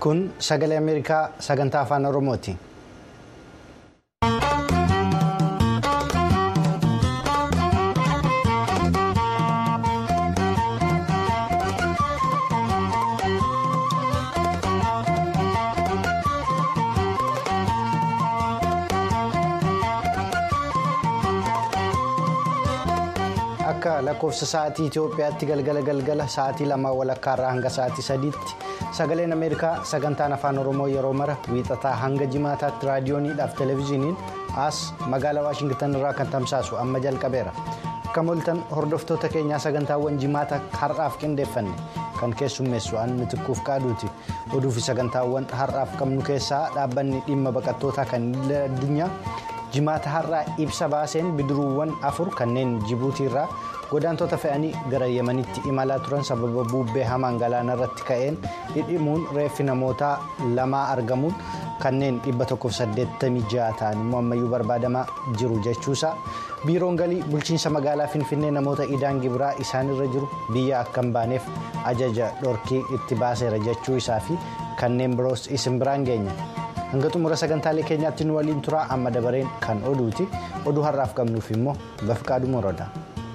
Kun sagalee Ameerikaa sagantaa afaan Oromooti. Akka lakkoofsa sa'aatii Itoophiyaatti galgala sa'aatii 2:00 hanga sa'aatii 3tti sagaleen Ameerikaa sagantaan afaan Oromoo yeroo mara wiixataa hanga jimaataatti raadiyooniidhaaf televezyiiniin as magaalaa Waashingtan irraa kan tamsaasu amma jalqabeera. Akka mul'atan hordoftoota keenyaa sagantaawwan jimaata har'aaf qindeeffanne kan keessummeessu Mitiquuf Qaaduuti. Oduu fi sagantaawwan har'aaf qabnu keessaa dhaabbanni dhimma baqattootaa kan addunyaa jimaata har'aa ibsa baaseen bidiruuwwan 4 kanneen Jibuutii irraa godaantota fe'anii gara Yemenitti imalaa turan sababa bubbee hamaan galaana irratti ka'een dhidhimuun reeffi namoota 2 argamuun kanneen 186 ta'an immoo ammayyuu barbaadamaa jiru jechuusaa biiroon galii bulchiinsa magaalaa Finfinnee namoota idaan gibiraa isaanirra jiru biyya akka hin baaneef ajaja dhorkii itti baaseera jechuu isaa fi kanneen biroos isin biraan geenya. Hanga xumura sagantaalee keenyaatti nu waliin turaa amma dabareen kan oduuti. Oduu har'aaf qabnuuf immoo Bafqaaduu Morodaa.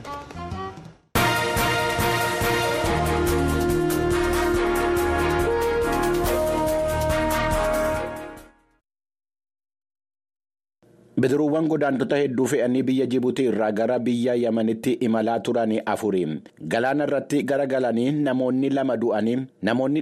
Bidiruuwwan godaantota hedduu fe'anii biyya Jibuutii irraa gara biyya Yemenitti imalaa turanii 4 galaana irratti garagalanii namoonni 2 du'anii namoonni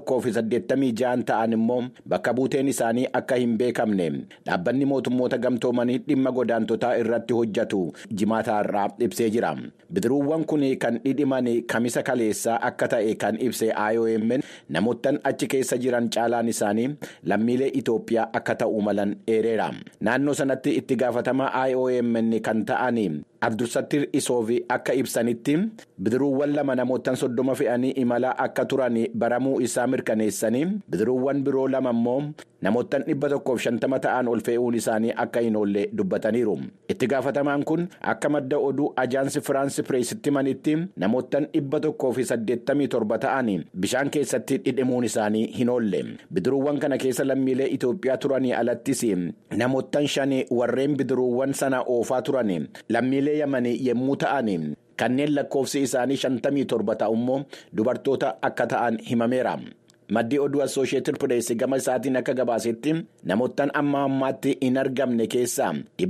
186 ta'an immoo bakka buuteen isaanii akka hin beekamne dhaabbanni mootummoota gamtoomanii dhimma godaantotaa irratti hojjetu jimaata irraa ibsee jira. Bidiruuwwan kun kan dhidhiman kamisa kaleessaa akka ta'e kan ibse IOM namoottan achi keessa jiran caalaan isaanii lammiilee Itoophiyaa akka ta'uu malan eereera. Naannoo sanatti itti gaafatamaa IOM kan ta'anii Abdulsattir Isoofi akka ibsanitti bidiruuwwan 2 namoottan 30 fe'anii imalaa akka turan baramuu isaa mirkaneessanii bidiruuwwan biroo 2 immoo namoottan 150 ta'an ol fe'uun isaanii akka hin oolle dubbataniiru. Itti gaafatamaan kun akka madda oduu ajaansi Firaansi Pireesitti manitti namoottan 187 ta'an bishaan keessatti dhidhimuun isaanii hin oolle. Bidiruuwwan kana keessa lammiilee Itoophiyaa turanii alattis namoottan 5 warreen bidiruuwwan sana oofaa turan lammiilee Yemanii yommuu ta'an kanneen lakkoofsi isaanii 57 ta'u immoo dubartoota akka ta'an himameera. Maddi oduu Associated Press gama isaatiin akka gabaasetti namoottan amma ammaatti hin argamne keessaa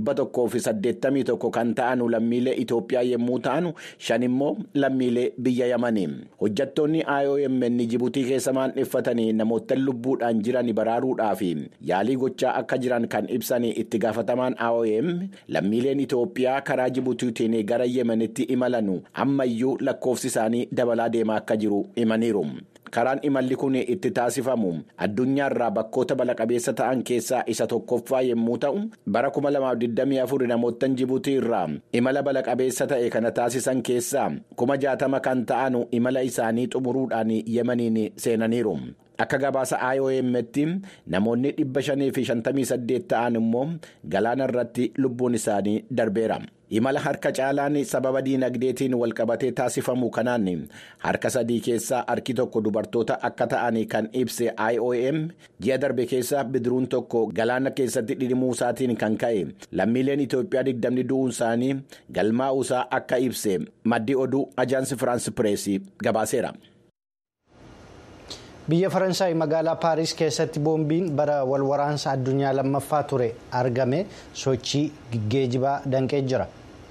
181 kan ta'an lammiilee Itoophiyaa yommuu ta'an 5 immoo lammiilee biyya Yemanii. Hojjettoonni IOM Jibuutii keessa maandheffatanii namoottan lubbuudhaan jiran baraaruudhaaf yaalii gochaa akka jiran kan ibsan itti gaafatamaan IOM lammiileen Itoophiyaa karaa Jibuutiitiin gara Yemenitti imalan ammayyuu lakkoofsi isaanii dabalaa deemaa akka jiru himaniiru. Karaan imalli kun itti taasifamu addunyaarraa bakkoota balaqabeessa ta'an keessaa isa tokkoffaa yommuu ta'u bara 2024 namoottan Jibuutii irraa imala balaqabeessa ta'e kana taasisan keessaa 60,000 kan ta'an imala isaanii xumuruudhaan Yemeniin seenaniiru. Akka gabaasa IOM'tti namoonni 558 ta'an immoo galaana irratti lubbuun isaanii darbeera. Imala harka caalaan sababa diinagdeetiin walqabatee taasifamu kanaan harka 3 keessaa harki 1 dubartoota akka ta'an kan ibse IOM ji'a darbe keessa bidiruun tokko galaana keessatti dhidhimuu isaatiin kan ka'e lammiileen Itoophiyaa 20 du'uun isaanii galmaa'uu isaa akka ibse maddi oduu ajaansi Firaansi Pireesii gabaaseera. Biyya Faransaay magaalaa Paariis keessatti boombiin bara walwaraansa addunyaa lammaffaa ture argame sochii geejjibaa danqee jira.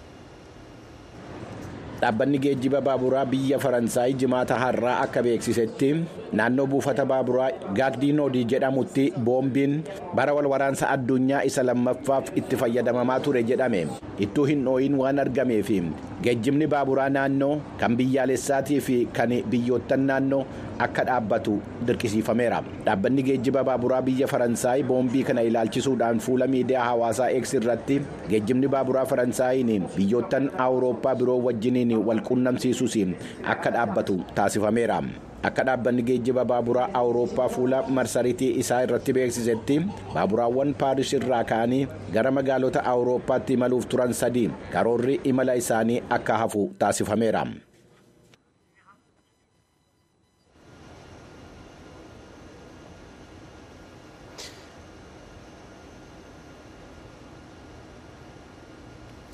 Dhaabbanni geejjiba baaburaa biyya Faransaay jimaata har'aa akka beeksisetti naannoo buufata baaburaa Gaagdiinoodii jedhamutti boombiin bara walwaraansa addunyaa isa lammaffaaf itti fayyadamamaa ture jedhame ittuu hin dhooyin waan argameef geejjibni baaburaa naannoo kan biyyaalessaatii fi kan biyyoottan naannoo akka dhaabbatu dirqisiifameera. Dhaabbanni geejjiba baaburaa biyya Faransaay boombii kana ilaalchisuudhaan fuula miidiyaa hawaasaa X irratti geejjibni baaburaa Faransaayii biyyoottan Awurooppaa biroo wajjiniin wal quunnamsiisuus akka dhaabbatu taasifameera. Akka dhaabbanni geejjiba baaburaa Awurooppaa fuula marsariitii isaa irratti beeksisetti baaburaawwan Paariis irraa ka'anii gara magaalota Awurooppaatti imaluuf turan 3 karoorri imala isaanii akka hafu taasifameera.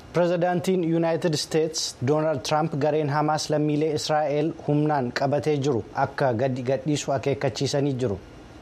Pireezidaantiin Yuunaayitid Isteets Doonaald Tiraamp gareen Hamaas lammiilee Israa'el humnaan qabatee jiru akka gadhiisu akeekkachiisanii jiru.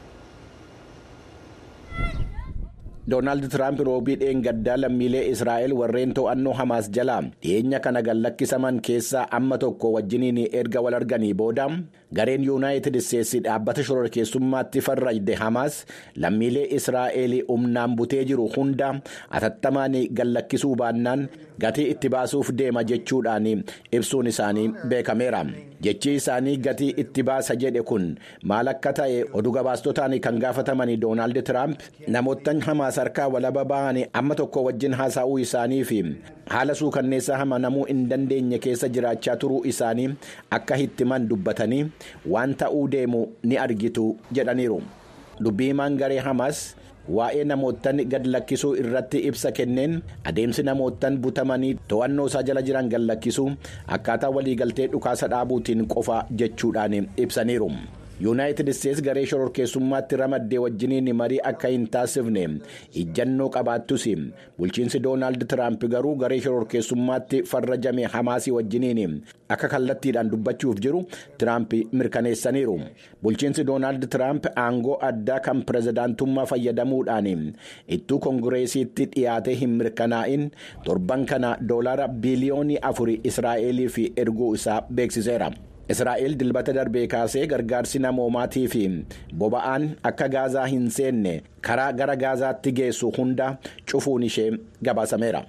Doonaald Tiraamp roobii dheengaddaa lammiilee Israa'el warreen to'annoo Hamaas jalaa dhiyeenya kana gadlakkisaman keessaa amma tokko wajjiniin erga wal arganii booda gareen Yuunaayitid Isteetsi dhaabbata shororkeessummaatti farrajde Hamaas lammiilee Israa'el humnaan butee jiru hunda atattamaan gadlakkisuu baannaan gatii itti baasuuf deema jechuudhaan ibsuun isaanii beekameera. Jechi isaanii gatii itti baasa jedhe kun maal akka ta'e oduu gabaastotaan kan gaafataman Doonaald Tiraamp namoota Hamaas harkaa walaba ba'an amma tokko wajjin haasa'uu isaanii fi haala suukanneessaa amanamuu hin dandeenye keessa jiraachaa turuu isaanii akka hittiman dubbatanii waan ta'uu deemu ni argitu jedhaniiru. Dubbii himaan garee Hamaas waa'ee namootaan gad lakkisuu irratti ibsa kenneen adeemsi namootaan butamanii to'annoo isaa jala jiran gad lakkisuu akkaataa waliigaltee dhukaasa dhaabuutiin qofa jechuudhaan ibsaniiru. Yuunaayitid Isteets garee shororkeessummaatti ramaddee wajjiniin marii akka hin taasifne ijjannoo qabaattus bulchiinsi Doonaald Tiraamp garuu garee shororkeessummaatti farrajame Hamaasii wajjiniin akka kallattiidhaan dubbachuuf jiru Tiraamp mirkaneessaniiru. Bulchiinsi Doonaald Tiraamp aangoo addaa kan pireezidaantummaa fayyadamuudhaan ittuu koongireesiitti dhiyaatee hin mirkanaa'in torban kana doolaara biliyoonii 4 Israa'eliif erguu isaa beeksiseera. Israa'el dilbata darbee kaasee gargaarsi namoomaatii fi boba'aan akka gaazaa hin seenne karaa gara gaazaatti geessu hunda cufuun ishee gabaasameera.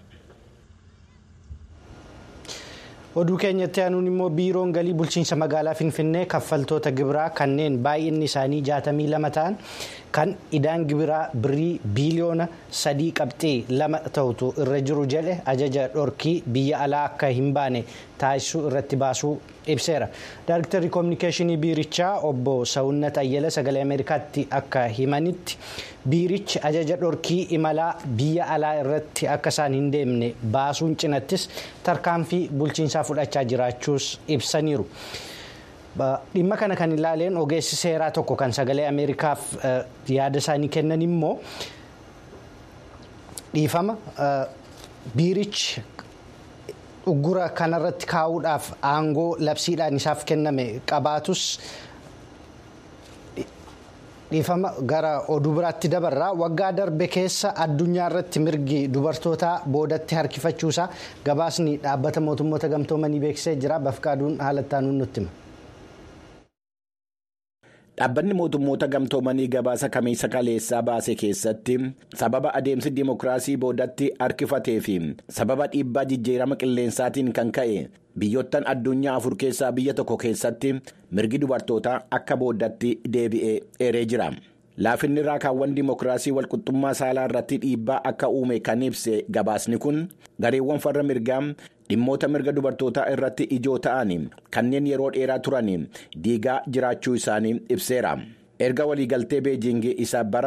Oduu keenyatti aanuun immoo biiroon galii bulchiinsa magaalaa Finfinnee kaffaltoota gibiraa kanneen baay'inni isaanii 62 ta'an kan idaan gibiraa birrii biliyoona 3.2 ta'utu irra jiru jedhe ajaja dhorkii biyya alaa akka hin baane taasisuu irratti baasuu ibseera. Daayiriktarri koominikeeshinii biirichaa obbo Sawunnat Ayyala sagalee Ameerikaatti akka himanitti biirichi ajaja dhorkii imalaa biyya alaa irratti akka isaan hin deemne baasuun cinattis tarkaanfii bulchiinsaa fudhachaa jiraachuus ibsaniiru. Dhimma kana kan ilaaleen ogeessi seeraa tokko kan sagalee Ameerikaaf yaada isaanii kennan immoo dhiifama biirichi uggura kanarratti kaa'uudhaaf aangoo labsiidhaan isaaf kenname qabaatus dhiifama gara oduu biraatti dabarraa waggaa darbe keessa addunyaa irratti mirgi dubartootaa boodatti harkifachuusaa gabaasni dhaabbata mootummoota gamtoomanii beeksisee jira. Bafqaaduun haalattaan nutti hima. Dhaabbanni mootummoota gamtoomanii gabaasa kamiisa kaleessaa baase keessatti sababa adeemsi dimokiraasii boodatti harkifatee fi sababa dhiibbaa jijjiirama qilleensaatiin kan ka'e biyyoottan addunyaa 4 keessaa biyya tokko keessatti mirgi dubartootaa akka boodatti deebi'ee eeree jira. Laafinni raakaawwan dimokiraasii walqixxummaa saalaa irratti dhiibbaa akka uume kan ibse gabaasni kun gareewwan farra mirgaa dhimmoota mirga dubartootaa irratti ijoo ta'an kanneen yeroo dheeraa turan diigaa jiraachuu isaanii ibseera. Erga waliigaltee Beejing isa bara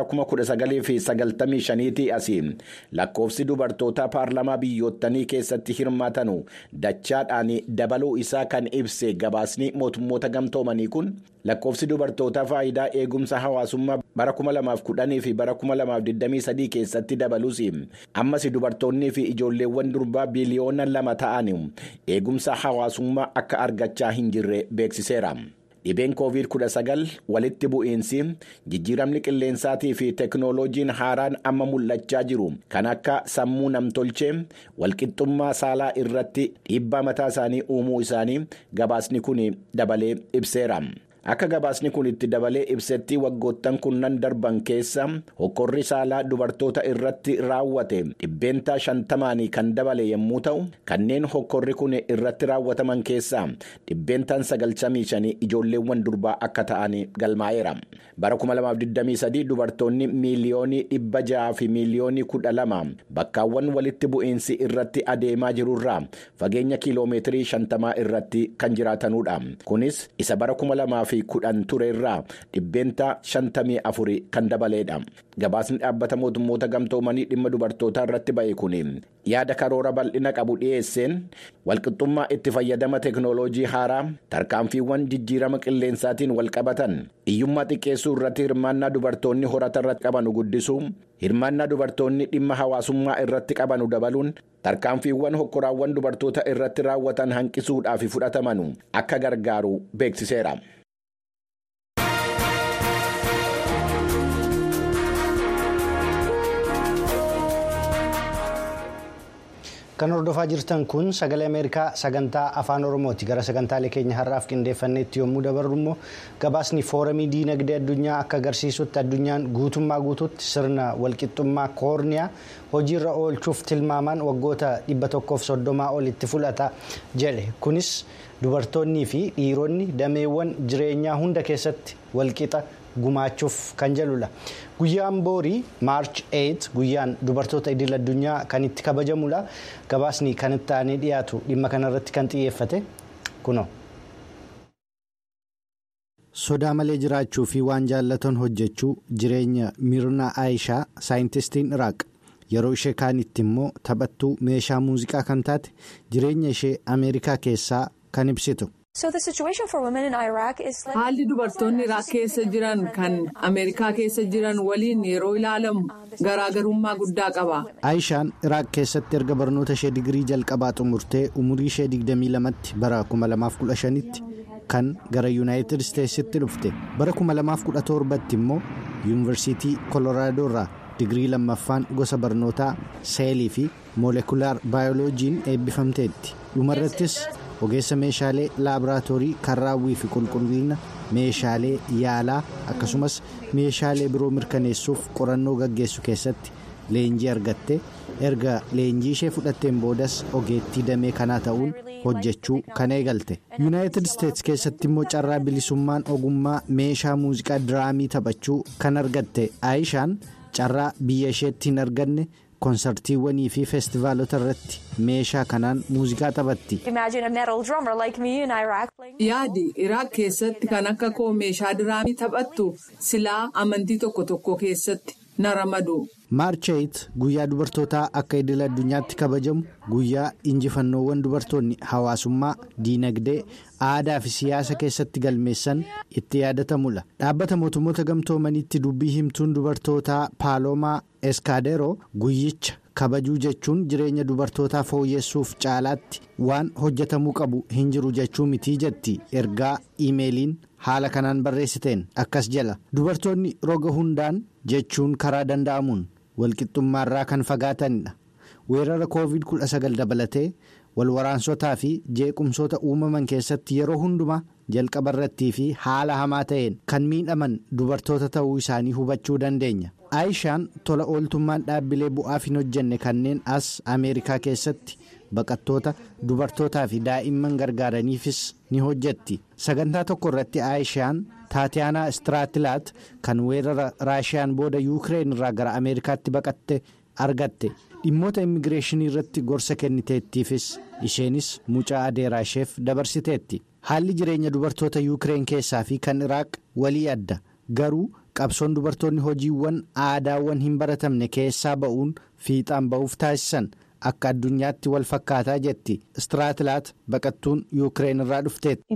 1995 asii lakkoofsi dubartootaa paarlamaa biyyoottanii keessatti hirmaatanu dachaadhaan dabaluu isaa kan ibse gabaasni mootummoota gamtoomanii kun lakkoofsi dubartootaa faayidaa eegumsa hawaasummaa bara 2010 fi bara 2023 keessatti dabalus ammas dubartoonnii fi ijoolleewwan durbaa biliyoona 2 ta'an eegumsa hawaasummaa akka argachaa hin jirre beeksiseera. Dhibeen COVID-19 walitti bu'iinsi jijjiiramni qilleensaatii fi teknooloojiin haaraan amma mul'achaa jiru kan akka sammuu namtolchee walqixxummaa saalaa irratti dhiibbaa mataa isaanii uumuu isaanii gabaasni kun dabalee ibseera. Akka gabaasni kun itti dabalee ibsetti waggoottan kunnan darban keessa hokkorri saalaa dubartoota irratti raawwate dhibbeentaa 50 kan dabale yommuu ta'u kanneen hokkorri kun irratti raawwataman keessaa dhibbeentaan 95 ijoolleewwan durbaa akka ta'an galmaa'eera. Bara 2023 dubartoonni miiliyoonii 600 fi miiliyoonii 12 bakkaawwan walitti bu'iinsi irratti adeemaa jirurraa fageenya kiiloomeetirii 50 irratti kan jiraatanudha. Kunis isa bara 2000 2010 ture irraa dhibbeenta 54 kan dabaleedha. Gabaasni dhaabbata mootummoota gamtoomanii dhimma dubartootaa irratti ba'e kun yaada karoora bal'ina qabu dhiyeesseen walqixxummaa itti fayyadama teeknooloojii haaraa, tarkaanfiiwwan jijjiirama qilleensaatiin walqabatan, hiyyummaa xiqqeessuu irratti hirmaannaa dubartoonni horata irratti qabanu guddisuu, hirmaannaa dubartoonni dhimma hawaasummaa irratti qabanu dabaluun, tarkaanfiiwwan hokkoraawwan dubartoota irratti raawwatan hanqisuudhaaf fudhatamanu akka gargaaru beeksiseera. Kan hordofaa jirtan kun sagalee Ameerikaa sagantaa afaan Oromooti. Gara sagantaalee keenya har'aaf qindeeffanneetti yommuu dabarru immoo gabaasni foorumii diinagdee addunyaa akka agarsiisutti addunyaan guutummaa guutuutti sirna walqixxummaa koorniyaa hojiirra oolchuuf tilmaamaan waggoota 130 olitti fudhata jedhe. Kunis dubartoonnii fi dhiironni dameewwan jireenyaa hunda keessatti walqixa gumaachuuf kan jedhudha. Guyyaan boorii Maarch 8 guyyaan dubartoota idil addunyaa kan itti kabajamudha. Gabaasni kan itti aanee dhiyaatu dhimma kanarratti kan xiyyeeffate kunoo. Sodaa malee jiraachuu fi waan jaallatan hojjechuu jireenya Mirna Aayishaa saayintistiin Iraaq yeroo ishee kaanitti immoo taphattuu meeshaa muuziqaa kan taate jireenya ishee Ameerikaa keessaa kan ibsitu. Haalli dubartoonni Iraaq keessa jiran kan Ameerikaa keessa jiran waliin yeroo ilaalamu garaagarummaa guddaa qaba. Aayishaan Iraaq keessatti erga barnoota ishee digirii jalqabaa xumurtee umurii ishee 22tti bara 2015tti kan gara Yuunaayitid Isteetsitti dhufte. Bara 2017tti immoo Yuunivarsiitii Kolooraadoo irraa digirii lammaffaan gosa barnootaa seelii fi moolekulaar baayoloojiin eebbifamteetti. Dhumarrattis ogeessa meeshaalee laaboraatoorii kan raawwii fi qulqullina meeshaalee yaalaa akkasumas meeshaalee biroo mirkaneessuuf qorannoo gaggeessu keessatti leenjii argatte. Erga leenjii ishee fudhatteen boodas ogeettii damee kanaa ta'uun hojjechuu kan eegalte. Yuunaayitid Isteets keessatti immoo carraa bilisummaan ogummaa meeshaa muuziqaa diraamii taphachuu kan argatte. Aayishaan carraa biyya isheetti hin arganne konsartiiwwanii fi feestivaalota irratti meeshaa kanaan muuziqaa taphatti. Yaadi Iraaq keessatti kan akka koo meeshaa diraamii taphattu silaa amantii tokko keessatti na ramadu. Maarch 8 guyyaa dubartootaa akka idil addunyaatti kabajamu guyyaa injifannoowwan dubartoonni hawaasummaa, diinagdee, aadaa fi siyaasa keessatti galmeessan itti yaadatamudha. Dhaabbata mootummoota gamtoomaniitti dubbii himtuun dubartootaa Paalomaa Eskaaderoo guyyicha kabajuu jechuun jireenya dubartootaa fooyyessuuf caalaatti waan hojjetamuu qabu hin jiru jechuu mitii jetti. Ergaa iimeeliin haala kanaan barreessiteen akkas jala. Dubartoonni roga hundaan jechuun karaa danda'amuun walqixxummaarraa kan fagaatanidha. Weerara COVID-19 dabalatee walwaraansotaa fi jeequmsoota uumaman keessatti yeroo hundumaa jalqabarrattii fi haala hamaa ta'een kan miidhaman dubartoota ta'uu isaanii hubachuu dandeenya. Aayishaan tola ooltummaan dhaabbilee bu'aaf hin hojjenne kanneen as Ameerikaa keessatti baqattoota dubartootaa fi daa'imman gargaaraniifis ni hojjetti. Sagantaa tokko irratti Aayishaan Taatiyaanaa Istiraatilaat kan weerara Raashiyaan booda Yuukireen irraa gara Ameerikaatti baqatte argatte. Dhimmoota immigireeshinii irratti gorsa kenniteettiifis isheenis mucaa adeeraa isheef dabarsiteetti. Haalli jireenya dubartoota Yuukireen keessaa fi kan Iraaq walii adda. Garuu qabsoon dubartoonni hojiiwwan aadaawwan hin baratamne keessaa ba'uun fiixaan ba'uuf taasisan akka addunyaatti wal fakkaataa jetti. Istiraatilaat baqattuun Yuukireen irraa dhufteetti.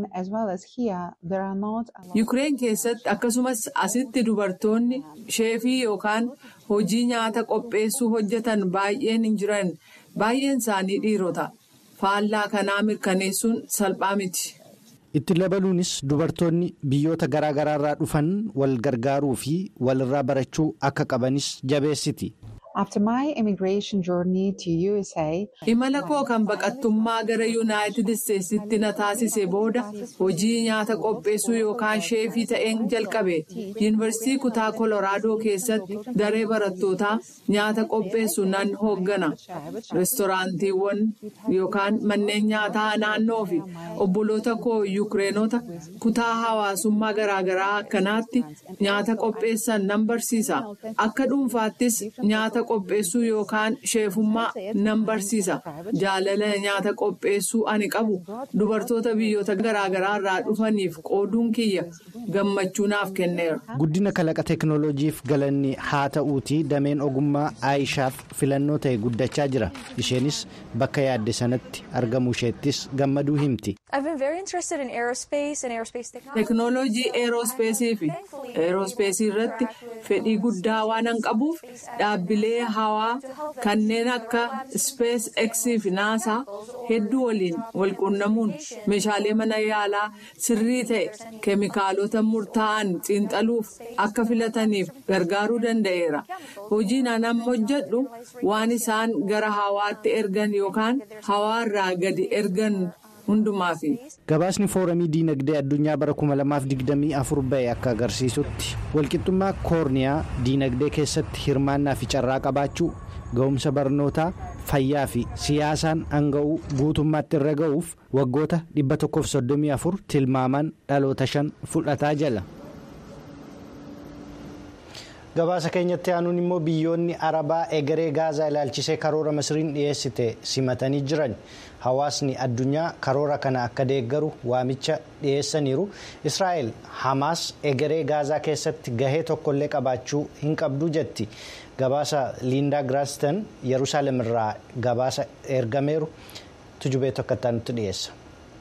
Yuukireen keessatti akkasumas asitti dubartoonni sheefii yookaan hojii nyaata qopheessuu hojjetan baay'een hin jiran. Baay'een isaanii dhiirota. Faallaa kanaa mirkaneessuun salphaa miti. Itti dabaluunis dubartoonni biyyoota garaa garaarraa dhufan wal gargaaruu fi walirraa barachuu akka qabanis jabeessiti. Imala koo kan baqattummaa gara Yuunaayitid Isteetsitti na taasise booda hojii nyaata qopheessuu yookaan sheefii ta'een jalqabe. Yuunivarsiitii kutaa Kolooraadoo keessatti daree barattootaa nyaata qopheessu nan hooggana. Reestooraantiiwwan yookaan manneen nyaataa naannoo fi obboloota koo Yuukireenota kutaa hawaasummaa garaagaraa akkanaatti nyaata qopheessan nan barsiisa. Akka dhuunfaattis nyaata nyaata qopheessuu yookaan sheefummaa nan barsiisa. Jaalala nyaata qopheessuu ani qabu dubartoota biyyoota garaagaraa irraa dhufaniif qooduun kiyya gammachuu naaf kenneera. Guddina kalaqa teekinooloojiif galanni haa ta'uutii dameen ogummaa Aayishaaf filannoo ta'e guddachaa jira. Isheenis bakka yaadde sanatti argamuu isheettis gammaduu himti. Teekinooloojii eeroospeesii fi eeroospeesii irratti fedhii guddaa waan an qabuuf dhaabbilee hawaa kanneen akka Space X fi NASA hedduu waliin walquunnamuun meeshaalee mana yaalaa sirrii ta'e keemikaalota murtaa'an xiinxaluuf akka filataniif gargaaruu danda'eera. Hojiin an hojjedhu waan isaan gara hawaatti ergan yookaan hawaarraa gadi ergan hundumaafi. Gabaasni foorumii diinagdee addunyaa bara 2024 ba'e akka agarsiisutti walqixxummaa koorniyaa diinagdee keessatti hirmaannaa fi carraa qabaachuu ga'umsa barnootaa fayyaa fi siyaasaan aanga'uu guutummaatti irra ga'uuf waggoota 134 tilmaamaan dhaloota 5 fudhataa jala. Gabaasa keenyatti aanuun immoo biyyoonni Arabaa egeree Gaazaa ilaalchisee karoora Masriin dhiyeessite simatanii jiran. Hawaasni addunyaa karoora kana akka deeggaru waamicha dhiyeessaniiru. Israa'el Hamaas egeree Gaazaa keessatti gahee tokkollee qabaachuu hin qabdu jetti. Gabaasa Liindaa Giraastan Yerusaalem irraa gabaasa ergameeru tujubee tokkottaan nutti dhiyeessa.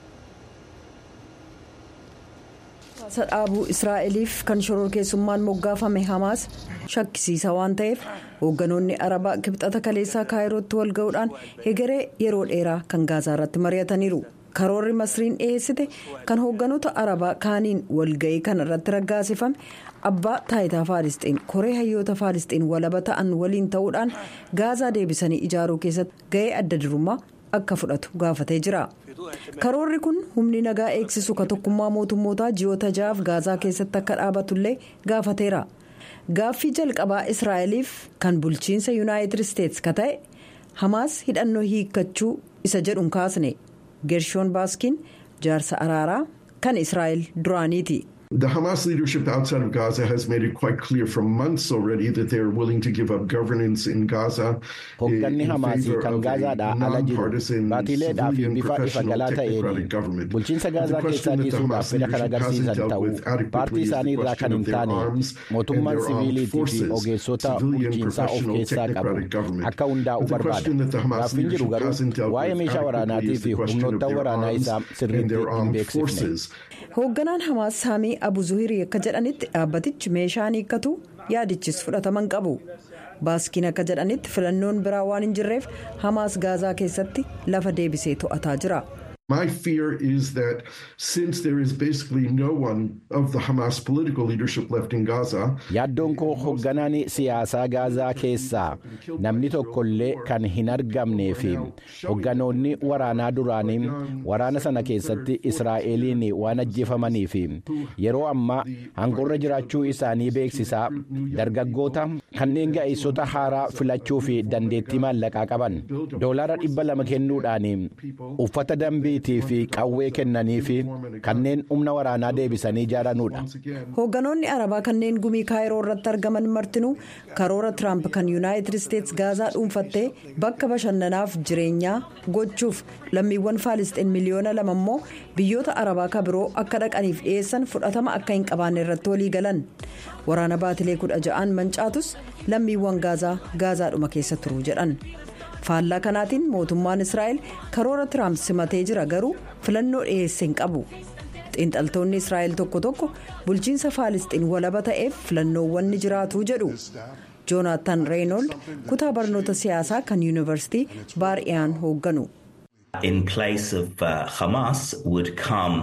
Sadhaabuu Israa'eliif kan shororkeessummaan moggaafame Hamaas shakkisiisa waan ta'eef hoogganoonni Arabaa kibxata kaleessaa Kaayirootti wal ga'uudhaan egeree yeroo dheeraa kan Gaazaa irratti mari'ataniiru. Karoorri Masriin dhiyeessite kan hoogganoota Arabaa kaaniin walga'ii kana irratti raggaasifame abbaa taayitaa Faalisxiin koree hayyoota Faalisxiin walaba ta'an waliin ta'uudhaan Gaazaa deebisanii ijaaruu keessatti ga'ee adda durummaa akka fudhatu gaafatee jira. Karoorri kun humni nagaa eegsisu ka tokkummaa mootummootaa ji'oota 6 Gaazaa keessatti akka dhaabatullee gaafateera. Gaaffii jalqabaa Israa'eliif kan bulchiinsa Yuunaayitid Isteetsi ka ta'e Hamaas hidhannoo hiikkachuu isa jedhuun kaasne. Gershoon Baaskiin jaarsa araaraa kan Israa'el duraaniiti. The Hamas leadership outside of Gaza has made it quite clear for months already that they are willing to give up governance in Gaza. Hoogganni Hamaasii kan Gaazaadhaa ala jiru baatiileedhaaf bifa ifa galaa ta'een bulchiinsa Gaazaa keessaa dhiisuudhaaf fedha kan agarsiisan ta'uu paartii isaanii irraa kan hin taane mootummaan siviiliitii fi ogeessota bulchiinsaa of keessaa qabu akka hundaa'u barbaada. Gaaffiin jiru garuu waa'ee meeshaa waraanaatii fi humnoota waraanaa isaa sirriitti hin beeksifne. Hoogganaan Hamaas Saamii Abu Zuhirii akka jedhanitti dhaabbatichi meeshaan hiikkatu yaadichis fudhataman qabu. Baaskiin akka jedhanitti filannoon biraa waan hin jirreef Hamaas Gaazaa keessatti lafa deebisee to'ataa jira. My fear is that since there is basically no one of the Hamas political leadership left in Gaza. Yaaddoon koo hoogganaan siyaasaa Gaazaa keessaa namni tokkollee kan hin argamnee fi hoogganoonni waraanaa duraanii waraana sana keessatti Israa'eliin waan ajjeefamanii fi yeroo ammaa aangoorra jiraachuu isaanii beeksisaa dargaggoota kanneen ga'eessota haaraa filachuu fi dandeettii maallaqaa qaban $200 kennuudhaan uffata dambii fi qawwee kennanii fi kanneen humna waraanaa deebisanii ijaaranudha. Hoogganoonni Arabaa kanneen gumii Kaayiroo irratti argaman martinuu karoora Tiraamp kan Yuunaayitid Isteetsi Gaazaa dhuunfattee bakka bashannanaaf jireenyaa gochuuf lammiiwwan Faalisxiin miliyoona 2 immoo biyyoota Arabaa ka biroo akka dhaqaniif dhiyeessan fudhatama akka hin qabaanne irratti walii galan. Waraana baatilee 16 mancaatus lammiiwwan Gaazaadhuma keessa turuu jedhan. Faallaa kanaatiin mootummaan Israa'el karoora Tiraamp simatee jira garuu filannoo dhiyeessee hin qabu. Xiinxaltoonni Israa'el tokko bulchiinsa Faalisxiin walaba ta'eef filannoowwan ni jiraatu jedhu. Joonaatan Reeynold kutaa barnoota siyaasaa kan yuunivarsiitii Baar-Iyaan hoogganu. In place of Hamas would come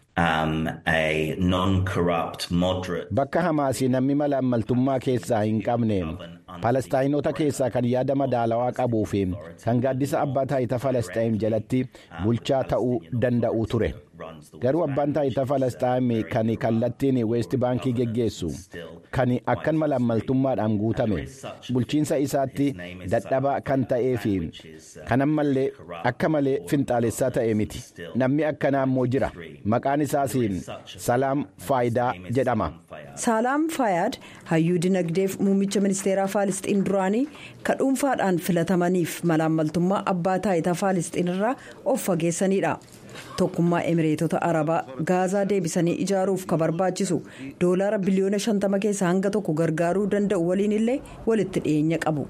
a non-corrupt moderate. Bakka Hamaasii namni malaammaltummaa keessaa hin qabne Palestaayinota keessaa kan yaada madaalawaa qabuu fi kan gaaddisa abbaa taayitaa Palestaan jalatti bulchaa ta'uu danda'u ture. Garuu abbaan taayitaa Falasxaayim kan kallattiin Weest Baankii geggeessu kan akkan malaammaltummaadhaan guutame bulchiinsa isaatti dadhabaa kan ta'ee fi kan ammallee akka malee finxaalessaa ta'e miti. Namni akkanaa immoo jira. Maqaan isaas Salaam Faayidaa jedhama. Salaam Faayad hayyuu dinagdeef muummicha ministeeraa Faalisxiin duraanii kan dhuunfaadhaan filatamaniif malaammaltummaa abbaa taayitaa Faalisxiin irraa of fageessanidha. Tokkummaa Emireetota Arabaa Gaazaa deebisanii ijaaruuf ka barbaachisu $50 biliyoona keessaa hanga tokko gargaaruu danda'u waliin illee walitti dhiyeenya qabu.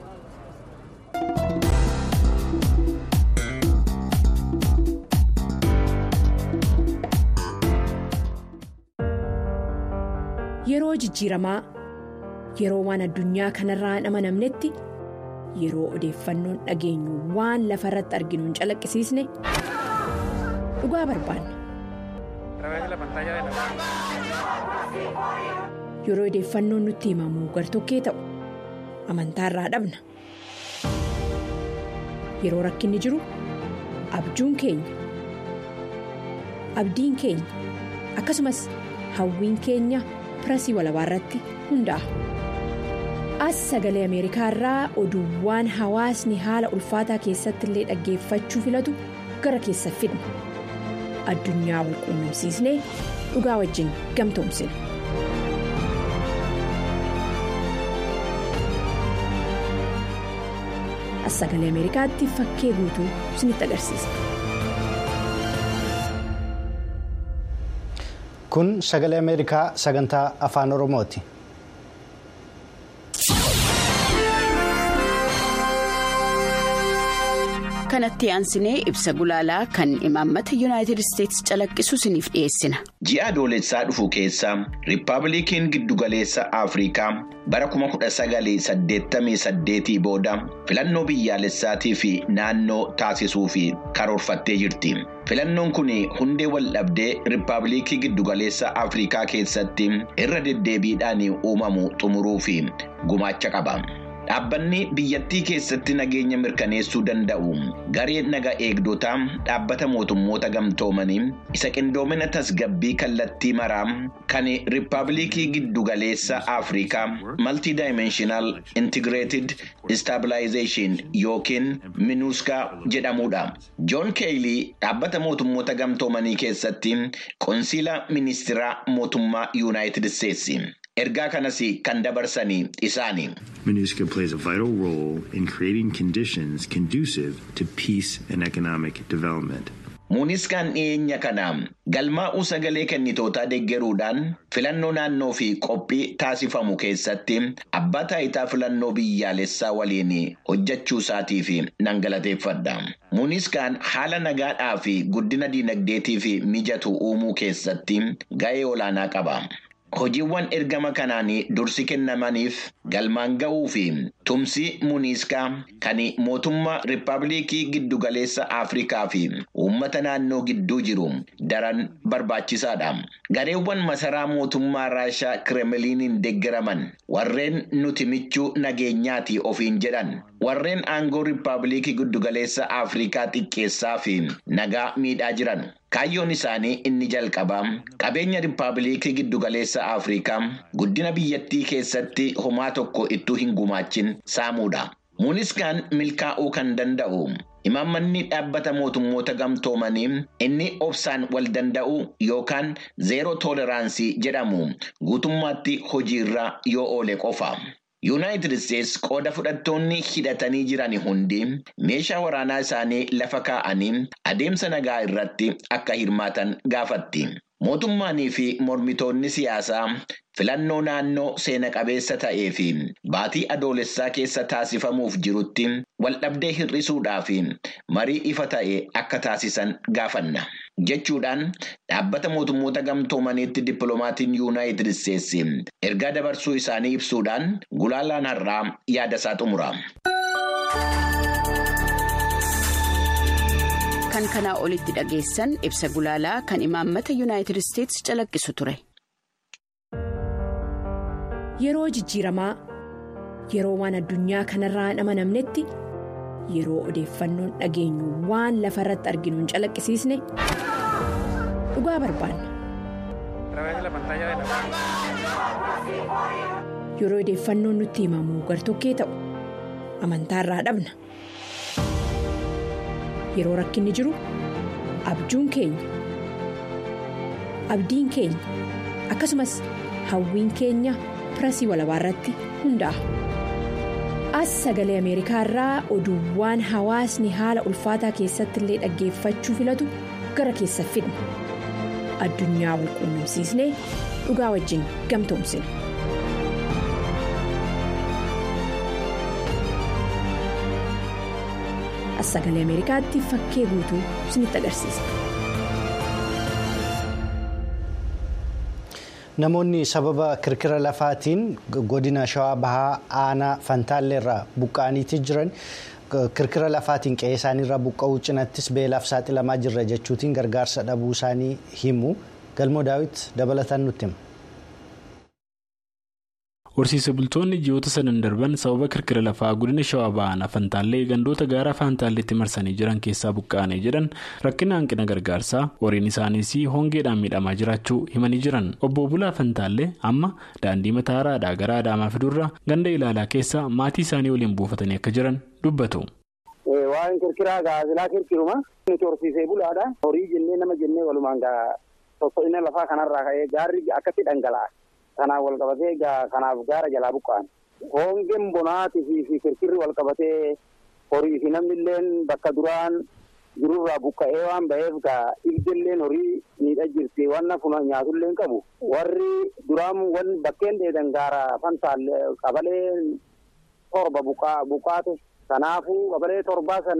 Yeroo jijjiiramaa, yeroo waan addunyaa kanarraa hin amanamnetti, yeroo odeeffannoon dhageenyu waan lafa irratti arginu hin calaqqisiisne dhugaa barbaanna. Yeroo odeeffannoon nutti himamu gartokkee ta'u amantaarraa dhabna. Yeroo rakkinni jiru abjuun keenya, abdiin keenya akkasumas hawwiin keenya pirasii walabaa irratti hundaa'a. As sagalee Ameerikaa irraa oduuwwan hawaasni haala ulfaataa keessatti illee dhaggeeffachuu filatu gara keessa fidna. Addunyaa wal quunnamsiisnee dhugaa wajjin gamtoomsina. As sagalee Ameerikaatti fakkee guutuu isinitti agarsiisa. Kun sagalee Ameerikaa sagantaa afaan Oromooti. Kanatti aansinee ibsa gulaalaa kan imaammata Yuunaayitid Isteetsi calaqqisu isiniif dhiyeessina. Ji'a adoolessaa dhufu keessa Riippaabilikiin Giddugaleessa Afrikaa bara 1988 booda filannoo biyyaalessaatii fi naannoo taasisuu fi karoorfattee jirti. Filannoon kun hundee waldhabdee Riippaabilikii Giddugaleessa Afrikaa keessatti irra deddeebiidhaan uumamu xumuruu fi gumaacha qaba. Dhaabbanni biyyattii keessatti nageenya mirkaneessuu danda'u garee naga eegdota dhaabbata mootummoota gamtoomanii isa qindoomina tasgabbii kallattii maraa kan Riippaabilikii Giddugaleessa Afrikaa Multidimensional Integrated Stabilization yookiin MINUSCA jedhamudha. John Keeley dhaabbata mootummoota gamtoomanii keessatti konsiila ministeera mootummaa Yuunaayitid Isteetsi. Ergaa kanas kan dabarsanii isaanii. MINUSCA plays a vital role in creating conditions conducive to peace and economic development. MINUSCA'n dhiyeenya kana galmaa'uu sagalee kennitootaa deeggaruudhaan filannoo naannoo fi qophii taasifamu keessatti abbaa taayitaa filannoo biyyaalessaa waliin hojjechuu isaatiif nan galateeffadha. MINUSCA'n haala nagaadhaa fi guddina diinagdeetiif mijatu uumuu keessatti ga'ee olaanaa qaba. Hojiiwwan ergama kanaanii dursi kennamaniif galmaan ga'uu fi tumsi MINUSCA kan mootummaa Riippaabilikii Giddugaleessa Afrikaa fi uummata naannoo gidduu jiru daran barbaachisaadha. Gareewwan masaraa mootummaa Raashaa Kremliniin deeggaraman warreen nuti michuu nageenyaati ofiin jedhan warreen aangoo Riippaabilikii Giddugaleessa Afrikaa xiqqeessaa fi nagaa miidhaa jiran. Kaayyoon isaanii inni jalqabaa qabeenya Riippaabilikii Giddugaleessa Afrikaa guddina biyyattii keessatti homaa tokko ittuu hin gumaachin saamuudha. MINUSCA'n milkaa'uu kan danda'u imaammanni dhaabbata mootummoota gamtoomanii inni obsaan wal danda'u yookaan zeero toleraansii jedhamu guutummaatti hojiirra yoo oole qofa. Yuunaayitid Isteetsi qooda fudhattoonni hidhatanii jiran hundi meeshaa waraanaa isaanii lafa kaa'anii adeemsa nagaa irratti akka hirmaatan gaafatti. Mootummaanii fi mormitoonni siyaasaa filannoo naannoo seena qabeessa ta'ee fi baatii adoolessaa keessa taasifamuuf jirutti waldhabdee hir'isuudhaa fi marii ifa ta'e akka taasisan gaafanna. Jechuudhaan dhaabbata mootummoota gamtoomaniitti dippiloomatiin Yuunaayitid Isteetsi ergaa dabarsuu isaanii ibsuudhaan gulaalaan har'aa yaada isaa xumura. Kan kanaa olitti dhageessan ibsa gulaalaa kan imaammata Yuunaayitid Isteetsi calaqqisu ture. Yeroo jijjiiramaa, yeroo waan addunyaa kanarraa hin amanamnetti, yeroo odeeffannoon dhageenyu waan lafa irratti arginu hin calaqqisiisne dhugaa barbaanna. Yeroo odeeffannoon nutti himamu gartokkee ta'u amantaarraa dhabna. Yeroo rakkinni jiru abjuun keenya abdiin keenya akkasumas hawwiin keenya pirasii walabaa irratti hundaa'a. As sagalee Ameerikaa irraa oduuwwan hawaasni haala ulfaataa keessatti illee dhaggeeffachuu filatu gara keessa fidna. Addunyaa wal quunnamsiisnee dhugaa wajjin gamtoomsina. As sagalee Ameerikaatti fakkee guutuu isinitti agarsiisa. Namoonni sababa kirkira lafaatiin godina Shawaa Bahaa aanaa Fantaalleerraa buqqa'anii jiran kirkira lafaatiin qe'ee isaaniirraa buqqa'uu cinattis beelaaf saaxilamaa jirra jechuutiin gargaarsa dhabuu isaanii himu. Galmoo Daawit dabalataan nutti hima. Horsiisee bultoonni ji'oota sadan darban sababa kirkira lafaa godina Shawaa Bahaa Fantaallee gandoota gaara Fantaalleetti marsanii jiran keessaa buqqa'anii jiran rakkina hanqina gargaarsaa horiin isaaniis hongeedhaan miidhamaa jiraachuu himanii jiran. Obbo Bulaa Fantaallee amma daandii Mataaraadhaa gara Adaamaa fidurra ganda ilaalaa keessa maatii isaanii waliin buufatanii akka jiran dubbatu. Waan kirkiraa gaazilaa kirkiruma nuti horsiisee bulaadha. Horii jennee nama jennee walumaan soso'ina lafaa kanarraa ka'ee gaarri akkatti dhangala'a. Kanaaf wal qabatee kanaaf gaara jalaa buqqa'an. Hongeen bonaatii fi kirkirri wal qabatee horii fi namni illee bakka duraan jirurraa buqqa'ee waan ba'eef ilbilleen horii miidhaa jirti waan nafuna nyaatullee qabu. Warri duraan bakkeen dheedan gaara Fantaallee qabalee torba buqqaate. Kanaafuu qabalee torbaa san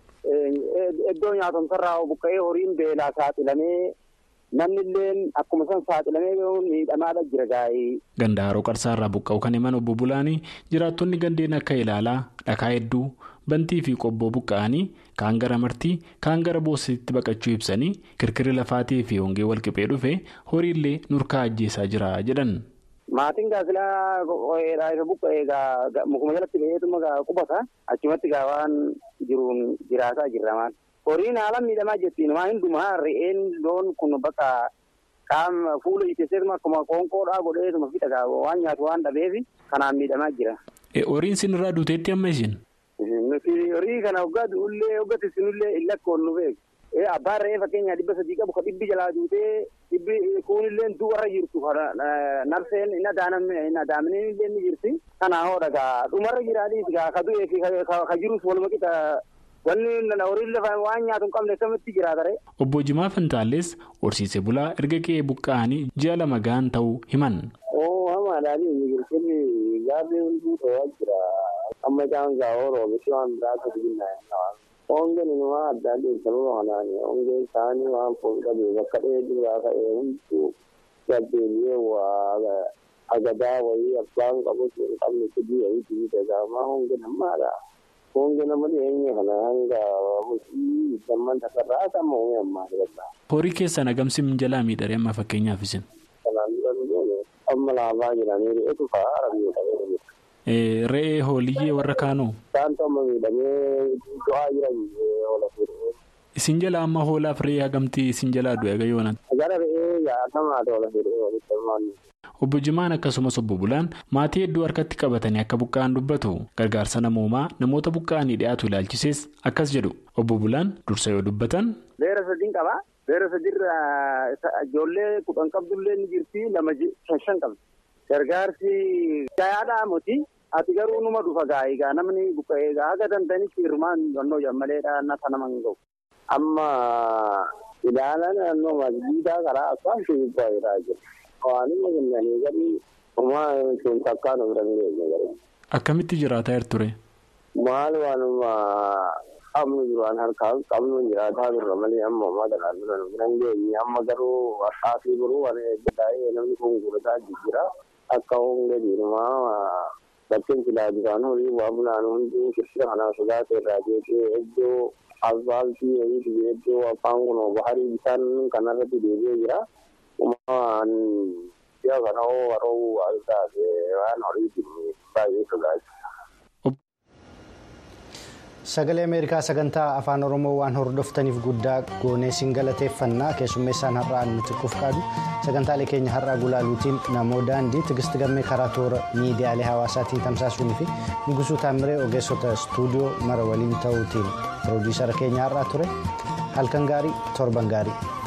iddoo nyaatomsarraa buqqa'ee horiin beelaa saaxilamee. Namni illee akkuma san saaxilamee miidhamaadha jira gaa'ee. Ganda Haroo Qarsaarraa buqqa'u kan himan obbo Bulaanii jiraattonni gandeen akka Ilaalaa, Dhakaa Hedduu, Bantii fi Qobboo buqqa'anii kaan gara Martii kaan gara Boositti baqachuu ibsanii kirkirri lafaatii fi hongee walqixee dhufe horiillee nurkaa ajjeesaa jira jedhan. Maatiin gaazilaa isa buqqa'ee mukuma jalatti ba'eetuma qubata achumatti waan jiruun jiraataa jirra maal. Horiin haala miidhamaa jettiin waan hundumaa re'een loon kun bakka qaama fuula ijjeesseetuma akkuma qoonqoodhaa godheetuma fixa waan nyaatu waan dhabeef kanaan miidhamaa jira. Horiin sinirraa duuteetti amma isin? Nuti horii kana hoggatti sinullee illa koonu beeku. Abbaan re'ee fakkeenyaa 300 qabu kan dhibbi jalaa duutee dhibbi kuunillee du'arra jirtu nabseen inni adaamneen illee ni jirti. Kanaa hoodha dhumarra jiraadhiis ka du'ee fi ka jirus waluma qixa. Wanni horiin lafa waan nyaatu hin qabne akkamitti jiraatare. Obbo Jimaa Fantaallees horsiisee bulaa erga qe'ee buqqa'anii ji'a 2 gahan ta'uu himan. Hamaadhaan inni gaarreen hunduu ta'aa jira. Amma isaan gaa'oo roobisi waan biraatu binnaa. Hongeen inumaa adda addaa sababa kanaani. Hongeen isaanii waan fuulduree bakka dheedhii waa ka'ee hunduu gaddeebi'ee waa agadaa wayii abbaan qabu hin qabne kudii wayii tirii gaamaa hongeen ammaadha. Hongeen namni eenyu kana hanga bultii damman takarraa sama hongeen ammaa jira. Horii keessan agamsi minjalaa miidhagee amma fakkeenyaaf isin. Kanaan dura amma laafaa jiranii re'eetu fa'aa rakkoo ta'ee. Re'ee hooliyyee warra kaanoo. Saantu amma miidhamee du'aa jiran oola fuudhee. Isin jala amma hoolaaf re'ee hagamtii isin jalaa du'e gayyoonaan. Gara re'ee yaa'atamaa oola fuudhee walitti hirmaanne. Obbo Jimaan akkasumas obbo Bulaan maatii hedduu harkatti qabatanii akka buqqa'an dubbatu gargaarsa namoomaa namoota buqqa'anii dhiyaatu ilaalchisees akkas jedhu obbo Bulaan dursa yoo dubbatan. Beera sadiin qabaa. Beera sadiirra ijoollee 10 qabdullee ni jirti 5 qabdi. Gargaarsi gayaadhaa moti ati garuu numa dhufa gaayigaa namni buqqa'ee haga danda'anitti hirmaan yonnoo jammaleedhaa nasa nama hin gahu. Amma ilaalan naannoo masjiidaa karaa afaan shubbisaa jiraa jira. Waanuma kennanii gadi uumaa sun takkaan ofiranii gadi. Akkamitti jiraataa jirture? Maal waanuma qabnu duraan harkaan qabnu jiraataa turre malee amma uumaa kanaan dura hin geenye amma garuu harkaa fi biroo waan eeggataa namni kun gurgurataa jira. Akka hongee diimaa bakkeen silaa bishaan horii waa bulaan hundi kirkira kanaa sodaatee irraa jeeqee iddoo asfaaltii wayii iddoo afaan kunoo baharii bishaan kanarratti deebi'ee jira. Uumaan biyya kana waroo waan taate waan horii baay'ee sodaachisa. Sagalee Ameerikaa sagantaa afaan Oromoo waan hordoftaniif guddaa goonee siin galateeffannaa keessummeessaan har'aa nuti qufqaadu sagantaalee keenya har'aa gulaaluutiin namoo daandii Tigist Gammee karaa toora miidiyaalee hawaasaatiin tamsaasuunii fi Nugusuu Taamiree ogeessota istuudiyoo mara waliin ta'uutiin pirooduusara keenya har'aa ture halkan gaarii torban gaarii.